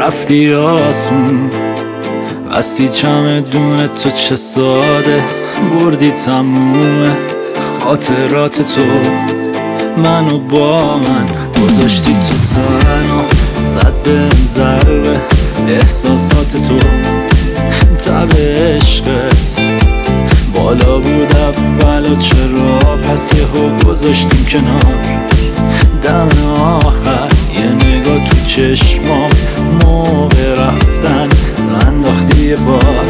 رفتی آسون، بستی چمدون تو چه ساده، بردی تموم خاطرات تو، منو با من گذاشتی تو تنها، زد بهم ضربه احساسات تو، تب عشقت بالا بود اول و چرا پس یهو گذاشتیم کنار، دم آخر یه نگاه تو چشمام موقع رفتن انداختی یه بار،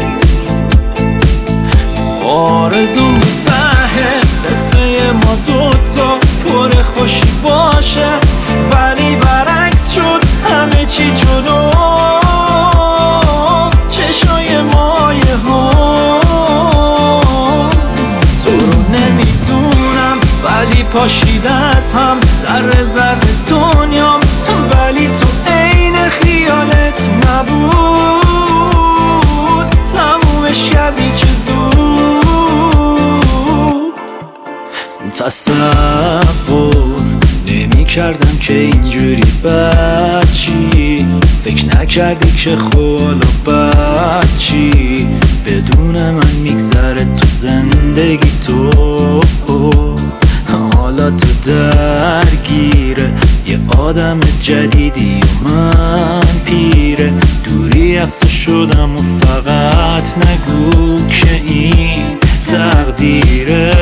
آرزوم ته قصه ما دوتا پر خوشی باشه، ولی برعکس شد همه چی جلو، چشای مایه ها تو رو نمیدونم، ولی پاشیده از هم ذره ذره دنیام، ولی تو عین خیالت نبود، تمومش کردی چه زود، تصور نمی کردم که اینجوری بچی، فکر نکردی که حالا بچی بدون من میگذره تو زندگی تو، حالا تو درگیره یه آدم جدیدی و من پیره، دوری از تو شدم و فقط نگو که این تقدیره،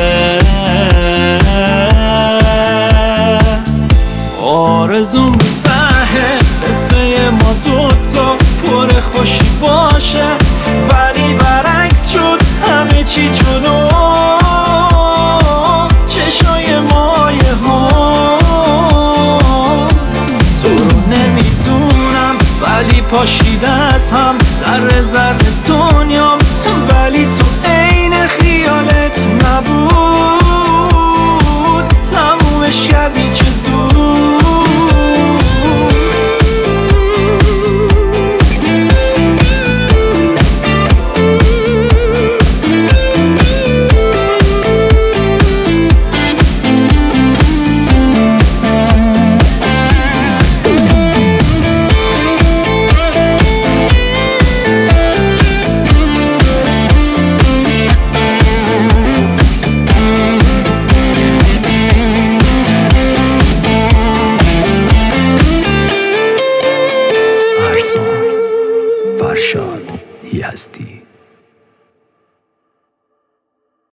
آرزوم ته قصه ما دوتا پر خوشی باشه، ولی برعکس شد همه چی جلو، چشای مایه ها تو رو نمیدونم، ولی پاشیده از هم ذره ذره دنیام، ولی تو